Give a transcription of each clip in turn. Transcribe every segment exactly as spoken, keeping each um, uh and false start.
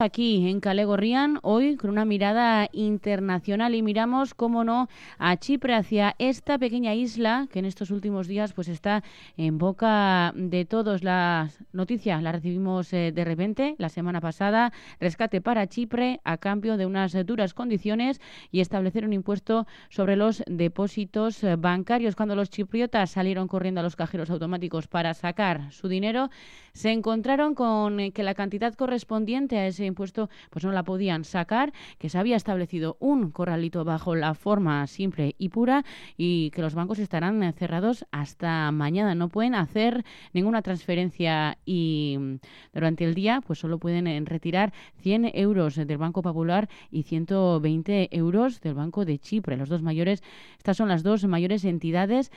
Aquí en Kale Gorrian, hoy con una mirada internacional y miramos, cómo no, a Chipre, hacia esta pequeña isla que en estos últimos días pues está en boca de todos. La noticia la recibimos eh, de repente la semana pasada: rescate para Chipre a cambio de unas duras condiciones y establecer un impuesto sobre los depósitos eh, bancarios. Cuando los chipriotas salieron corriendo a los cajeros automáticos para sacar su dinero, se encontraron con eh, que la cantidad correspondiente a ese impuesto pues no la podían sacar, que se había establecido un corralito bajo la forma simple y pura y que los bancos estarán cerrados hasta mañana. No pueden hacer ninguna transferencia y durante el día pues solo pueden retirar cien euros del Banco Popular y ciento veinte euros del Banco de Chipre. Los dos mayores, estas son las dos mayores entidades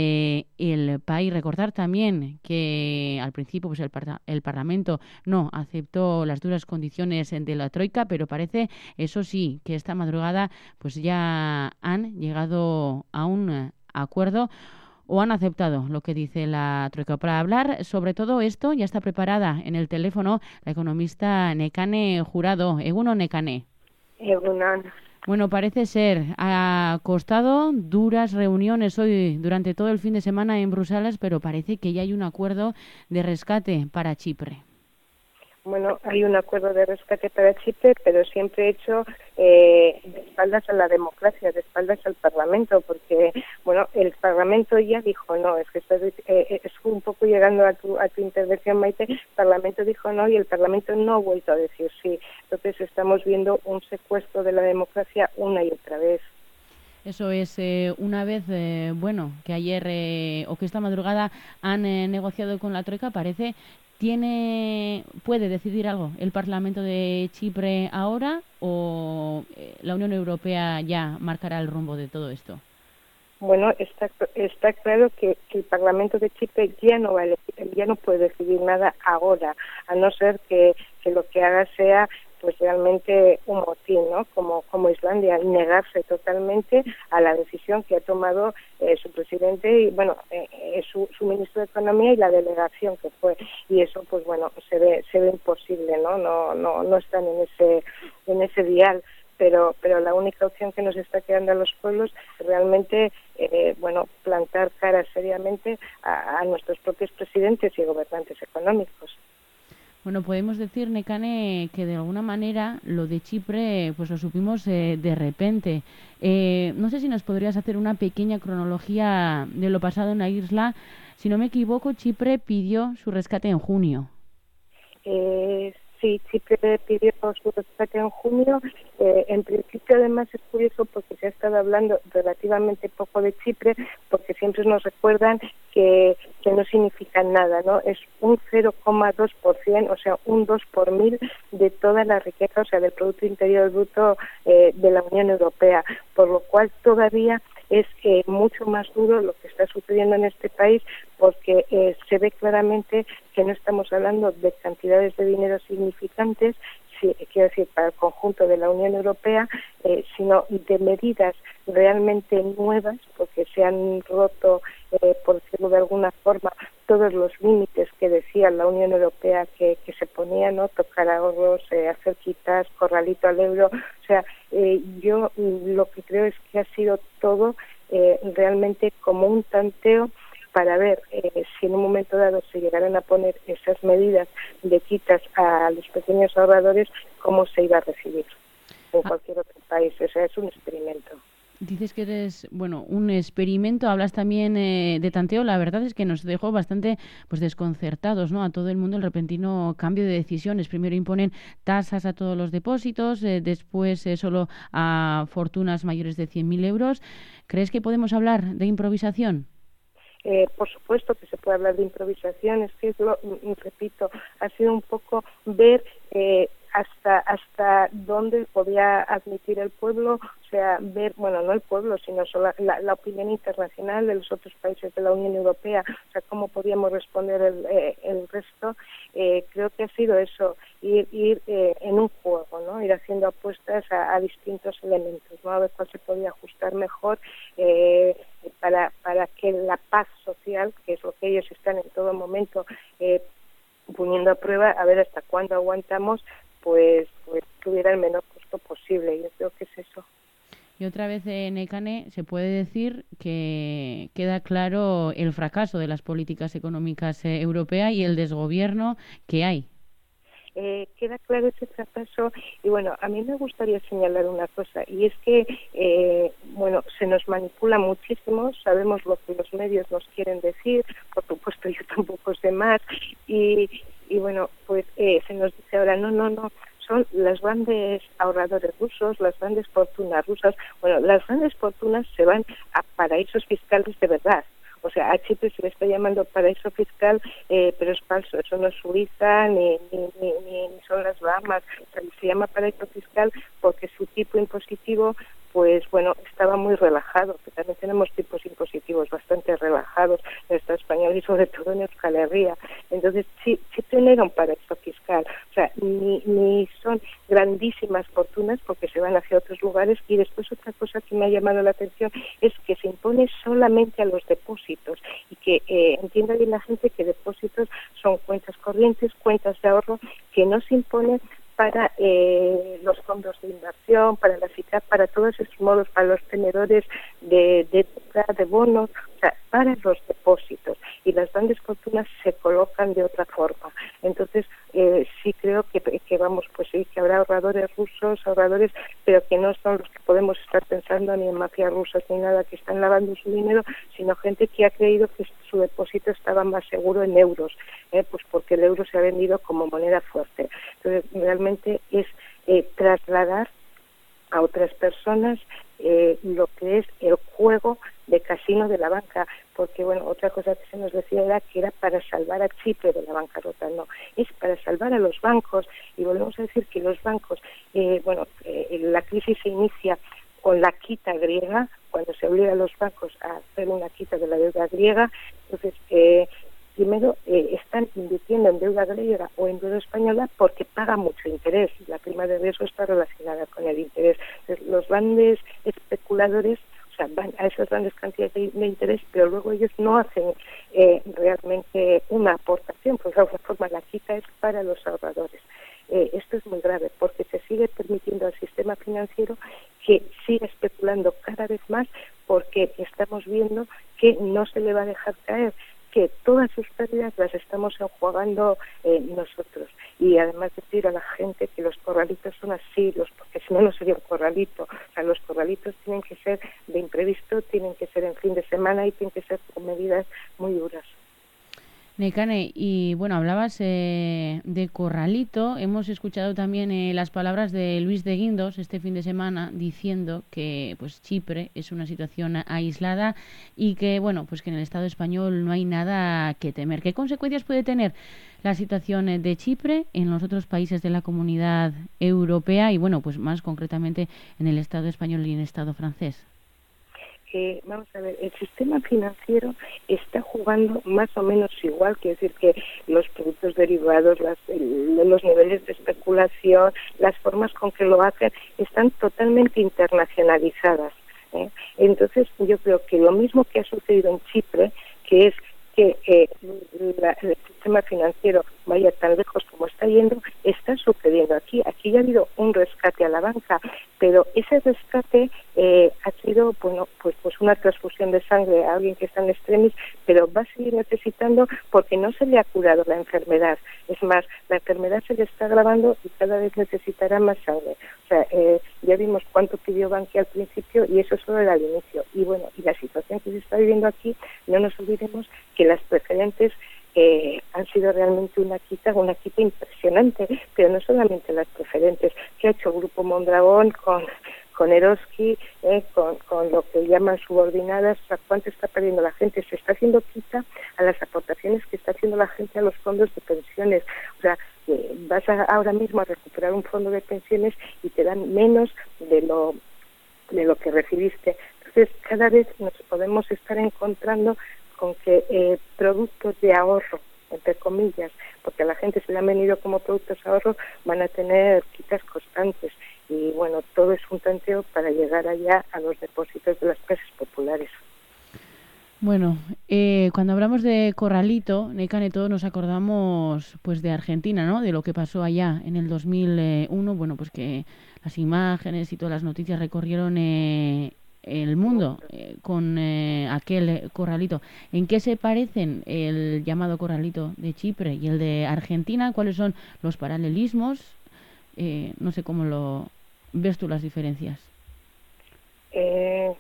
del país. Recordar también que al principio pues el, par- el Parlamento no aceptó las duras condiciones de la Troika, pero parece, eso sí, que esta madrugada pues ya han llegado a un acuerdo o han aceptado lo que dice la Troika. Para hablar sobre todo esto ya está preparada en el teléfono la economista Nekane Jurado. Egunon, Nekane. Egunon. Bueno, parece ser, ha costado duras reuniones hoy durante todo el fin de semana en Bruselas, pero parece que ya hay un acuerdo de rescate para Chipre. Bueno, hay un acuerdo de rescate para Chipre, pero siempre hecho eh, de espaldas a la democracia, de espaldas al Parlamento, porque, bueno, el Parlamento ya dijo no. Es que estás, eh, es un poco llegando a tu, a tu intervención, Maite. El Parlamento dijo no y el Parlamento no ha vuelto a decir sí. Entonces estamos viendo un secuestro de la democracia una y otra vez. Eso es, eh, una vez, eh, bueno, que ayer eh, o que esta madrugada han eh, negociado con la Troika, parece, tiene, puede decidir algo el Parlamento de Chipre ahora, o eh, la Unión Europea ya marcará el rumbo de todo esto. Bueno, está está claro que, que el Parlamento de Chipre ya no va a elegir, ya no puede decidir nada ahora, a no ser que, que lo que haga sea pues realmente un motín, ¿no? Como como Islandia, negarse totalmente a la decisión que ha tomado eh, su presidente y bueno eh, eh, su, su ministro de Economía y la delegación que fue, y eso pues bueno se ve se ve imposible, ¿no? No no no están en ese en ese dial. Pero, pero la única opción que nos está quedando a los pueblos es realmente, eh, bueno, plantar cara seriamente a, a nuestros propios presidentes y gobernantes económicos. Bueno, podemos decir, Nekane, que de alguna manera lo de Chipre pues lo supimos eh, de repente. Eh, no sé si nos podrías hacer una pequeña cronología de lo pasado en la isla. Si no me equivoco, Chipre pidió su rescate en junio. Eh, sí, Chipre pidió su rescate en junio. Eh, en principio, además, es curioso porque se ha estado hablando relativamente poco de Chipre, porque siempre nos recuerdan que, que no significa nada, ¿no? Es un cero coma dos por ciento, o sea, un dos por mil de toda la riqueza, o sea, del Producto Interior Bruto eh, de la Unión Europea, por lo cual todavía es eh, mucho más duro lo que está sucediendo en este país, porque eh, se ve claramente que no estamos hablando de cantidades de dinero significantes, sí, quiero decir, para el conjunto de la Unión Europea, eh, sino de medidas realmente nuevas, porque se han roto, eh, por decirlo de alguna forma, todos los límites que decía la Unión Europea que, que se ponían, ¿no? Tocar ahorros, eh, hacer quitas, corralito al euro. O sea, eh, yo lo que creo es que ha sido todo eh, realmente como un tanteo para ver eh, si en un momento dado se llegaran a poner esas medidas de quitas a los pequeños ahorradores, cómo se iba a recibir en cualquier otro país. O sea, es un experimento. Dices que eres, bueno, un experimento, hablas también eh, de tanteo. La verdad es que nos dejó bastante pues desconcertados, ¿no? A todo el mundo el repentino cambio de decisiones. Primero imponen tasas a todos los depósitos, eh, después eh, solo a fortunas mayores de cien mil euros. ¿Crees que podemos hablar de improvisación? Eh, por supuesto que se puede hablar de improvisación, es que es lo, repito, ha sido un poco ver eh, hasta hasta dónde podía admitir el pueblo, o sea, ver, bueno, no el pueblo, sino solo la, la opinión internacional de los otros países de la Unión Europea, o sea, cómo podíamos responder el, eh, el resto. Eh, creo que ha sido eso, ir, ir eh, en un juego, ¿no? Ir haciendo apuestas a, a distintos elementos, ¿no? A ver cuál se podía ajustar mejor eh, para, para que la paz social, que es lo que ellos están en todo momento eh, poniendo a prueba, a ver hasta cuándo aguantamos, pues, pues tuviera el menor costo posible. Yo creo que es eso. Y otra vez, eh, Nekane, se puede decir que queda claro el fracaso de las políticas económicas eh, europeas y el desgobierno que hay. Eh, queda claro ese fracaso y bueno, a mí me gustaría señalar una cosa y es que eh, bueno, se nos manipula muchísimo, sabemos lo que los medios nos quieren decir, por supuesto yo tampoco sé más y, y bueno, pues eh, se nos dice ahora no, no, no, son los grandes ahorradores rusos, las grandes fortunas rusas, bueno, las grandes fortunas se van a paraísos fiscales de verdad. O sea, a Chipre se le está llamando paraíso fiscal, eh, pero es falso. Eso no es Suiza ni, ni, ni, ni son las Bahamas. O sea, se llama paraíso fiscal porque su tipo impositivo, pues bueno, estaba muy relajado. Que también tenemos tipos impositivos bastante relajados en el Estado español y sobre todo en Euskal Herria. Entonces, Chipre no era un paraíso fiscal. O sea, ni, ni son grandísimas fortunas porque se van hacia otros lugares. Y después otra cosa que me ha llamado la atención es que se impone solamente a los depósitos y que eh, entienda bien la gente que depósitos son cuentas corrientes, cuentas de ahorro que no se imponen para eh, los fondos de inversión, para la C I C A P, para todos esos modos, para los tenedores de, de, de bonos, o sea, para los depósitos. Y las grandes fortunas se colocan de otra forma. Entonces, eh, sí creo que, que vamos, pues sí, que habrá ahorradores rusos, ahorradores, pero que no son los que podemos estar pensando ni en mafias rusas ni nada, que están lavando su dinero, sino gente que ha creído que su depósito estaba más seguro en euros, eh, pues porque el euro se ha vendido como moneda fuerte. Entonces, realmente es eh, trasladar a otras personas eh, lo que es el juego de casino de la banca, porque bueno, otra cosa que se nos decía era que era para salvar a Chipre de la bancarrota, no, es para salvar a los bancos, y volvemos a decir que los bancos, eh, bueno, eh, la crisis se inicia con la quita griega, cuando se obliga a los bancos a hacer una quita de la deuda griega, entonces eh, primero eh, están invirtiendo en deuda griega o en deuda española porque paga mucho interés. La prima de riesgo está relacionada con el interés. Entonces, los grandes especuladores, o sea, van a esas grandes cantidades de, de interés, pero luego ellos no hacen eh, realmente una aportación, porque de alguna forma la quita es para los ahorradores. Eh, esto es muy grave porque se sigue permitiendo al sistema financiero que siga especulando cada vez más porque estamos viendo que no se le va a dejar caer, que todas sus pérdidas las estamos enjuagando eh, nosotros. Y además decir a la gente que los corralitos son así, los, porque si no, no sería un corralito. O sea, los corralitos tienen que ser de imprevisto, tienen que ser en fin de semana y tienen que ser con medidas muy duras. Nekane, y bueno, hablabas eh, de corralito. Hemos escuchado también eh, las palabras de Luis de Guindos este fin de semana diciendo que pues Chipre es una situación aislada y que bueno, pues que en el Estado español no hay nada que temer. ¿Qué consecuencias puede tener la situación de Chipre en los otros países de la Comunidad Europea y bueno, pues más concretamente en el Estado español y en el Estado francés? Eh, vamos a ver, el sistema financiero está jugando más o menos igual, quiere decir que los productos derivados, las, el, los niveles de especulación, las formas con que lo hacen, están totalmente internacionalizadas. ¿eh? Entonces, yo creo que lo mismo que ha sucedido en Chipre, que es que eh, la, el sistema financiero vaya tan lejos como está yendo, está sucediendo aquí. Aquí ya ha habido un rescate a la banca, pero ese rescate eh, ha sido bueno, pues, pues una transfusión de sangre a alguien que está en extremis, pero va a seguir necesitando porque no se le ha curado la enfermedad. Es más, la enfermedad se le está agravando y cada vez necesitará más sangre. O sea, eh, ya vimos cuánto pidió Bankia al principio y eso solo era el inicio. Y bueno, y la situación que se está viviendo aquí, no nos olvidemos que las preferentes eh, han sido realmente una quita, una quita impresionante, pero no solamente las preferentes, que ha hecho el Grupo Mondragón con, con Eroski, eh, con, con lo que llaman subordinadas, o sea, cuánto está perdiendo la gente, se está haciendo quita a las aportaciones que está haciendo la gente a los fondos de pensiones, o sea, eh, vas a, ahora mismo a recuperar un fondo de pensiones y te dan menos de lo de lo que recibiste. Entonces, cada vez nos podemos estar encontrando con que eh, productos de ahorro, entre comillas, porque a la gente se le han venido como productos de ahorro, van a tener quitas constantes. Y bueno, todo es un tanteo para llegar allá a los depósitos de las clases populares. Bueno, eh, cuando hablamos de Corralito, Nekane, todos nos acordamos pues de Argentina, ¿no? De lo que pasó allá en el dos mil uno, bueno, pues que las imágenes y todas las noticias recorrieron eh, el mundo eh, con eh, aquel eh, Corralito. ¿En qué se parecen el llamado Corralito de Chipre y el de Argentina? ¿Cuáles son los paralelismos? Eh, no sé cómo lo ves tú las diferencias. Eh,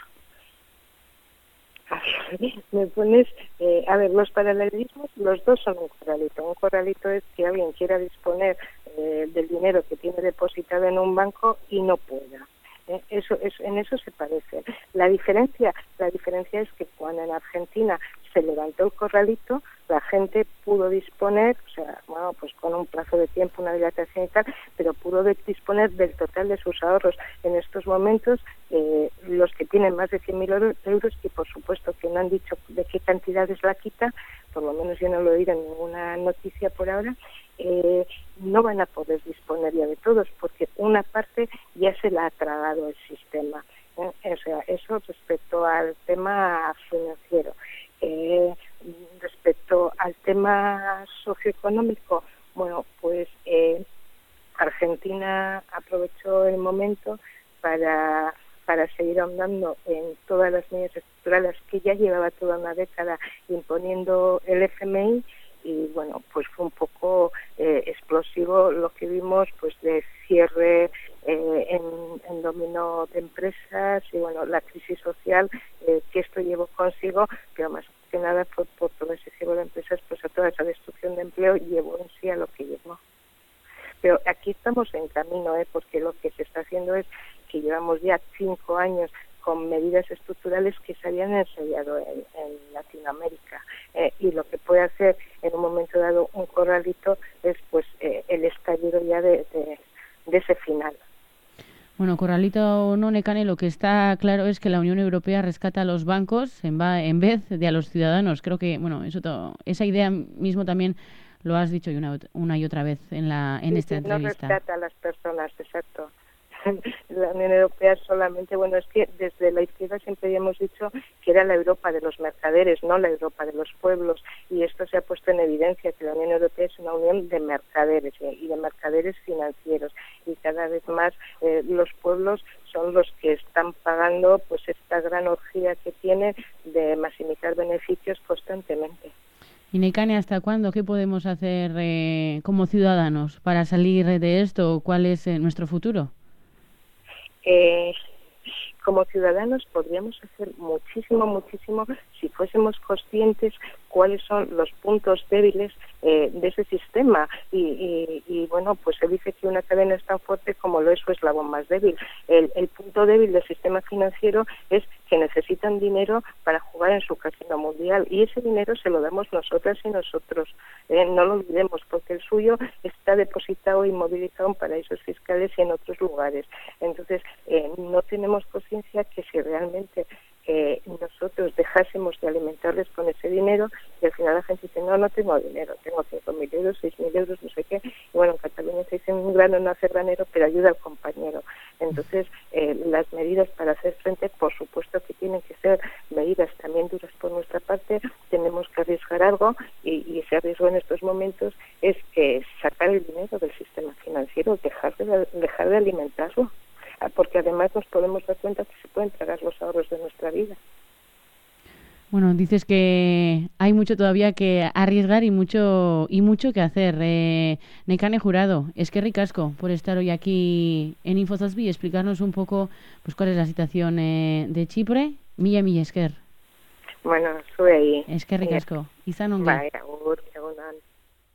Me pones, eh, a ver, los paralelismos, los dos son un corralito. Un corralito es que alguien quiera disponer eh, del dinero que tiene depositado en un banco y no pueda. Eh, eso, eso, en eso se parece. La diferencia, la diferencia es que cuando en Argentina se levantó el corralito, la gente pudo disponer, o sea, bueno, pues con un plazo de tiempo, una dilatación y tal, pero pudo de, disponer del total de sus ahorros. En estos momentos, eh, los que tienen más de cien mil euros, que por supuesto que no han dicho de qué cantidades la quita, por lo menos yo no lo he oído en ninguna noticia por ahora, eh, no van a poder disponer ya de todos, porque una parte ya se la ha tragado el sistema. ¿eh? O sea, eso respecto al tema financiero. Eh, respecto al tema socioeconómico, bueno, pues eh, Argentina aprovechó el momento para, para seguir ahondando en todas las medidas estructurales que ya llevaba toda una década imponiendo el F M I, y bueno, pues fue un poco eh, explosivo lo que vimos, pues de cierre eh, en, en dominó de empresas y bueno, la crisis social eh, que esto llevó consigo, pero más que nada por, por todo ese cierre de empresas, pues a toda esa destrucción de empleo llevó en sí a lo que llevó. Pero aquí estamos en camino, ¿eh? Porque lo que se está haciendo es que llevamos ya cinco años con medidas estructurales que se habían ensayado en, en Latinoamérica. Eh, y lo que puede hacer en un momento dado un corralito es pues eh, el estallido ya de, de, de ese final. Bueno, corralito o no, Nekane, lo que está claro es que la Unión Europea rescata a los bancos en, va, en vez de a los ciudadanos. Creo que, bueno, eso to, esa idea mismo también lo has dicho una, una y otra vez en la en sí, esta sí, entrevista. No rescata a las personas, exacto. La Unión Europea solamente, bueno, es que desde la izquierda siempre habíamos dicho que era la Europa de los mercaderes, no la Europa de los pueblos, y esto se ha puesto en evidencia, que la Unión Europea es una unión de mercaderes y de mercaderes financieros, y cada vez más eh, los pueblos son los que están pagando pues esta gran orgía que tiene de maximizar beneficios constantemente. Y Nekane, ¿hasta cuándo? ¿Qué podemos hacer eh, como ciudadanos para salir de esto? ¿Cuál es eh, nuestro futuro? Eh, como ciudadanos podríamos hacer muchísimo, muchísimo si fuésemos conscientes cuáles son los puntos débiles eh, de ese sistema y, y, y bueno, pues se dice que una cadena es tan fuerte como lo es su eslabón más débil. El, el punto débil del sistema financiero es que necesitan dinero para jugar en su casino mundial y ese dinero se lo damos nosotras y nosotros. Eh, no lo olvidemos porque el suyo está depositado, inmovilizado en paraísos fiscales y en otros lugares. Entonces, eh, no tenemos conciencia que si realmente eh, nosotros dejásemos de alimentarles con ese dinero y al final la gente dice, no, no tengo dinero, tengo cinco mil euros, seis mil euros, no sé qué. Y bueno, en Cataluña se dice un grano no hace granero, pero ayuda al compañero. Entonces, eh, las medidas para hacer frente, por supuesto que tienen que ser medidas también duras por nuestra parte, tenemos que arriesgar algo y, y ese riesgo en estos momentos es eh, sacar el dinero del sistema financiero, dejar de, dejar de alimentarlo, porque además nos podemos dar cuenta que se pueden tragar los ahorros de nuestra vida. Bueno, dices que hay mucho todavía que arriesgar y mucho y mucho que hacer. Eh, Nekane Jurado, es que ricasco por estar hoy aquí en InfoZazpi y explicarnos un poco pues cuál es la situación eh, de Chipre. Mila mila esker. Bueno, sube ahí. Es que ricasco. Izan ongi. Bai, agur.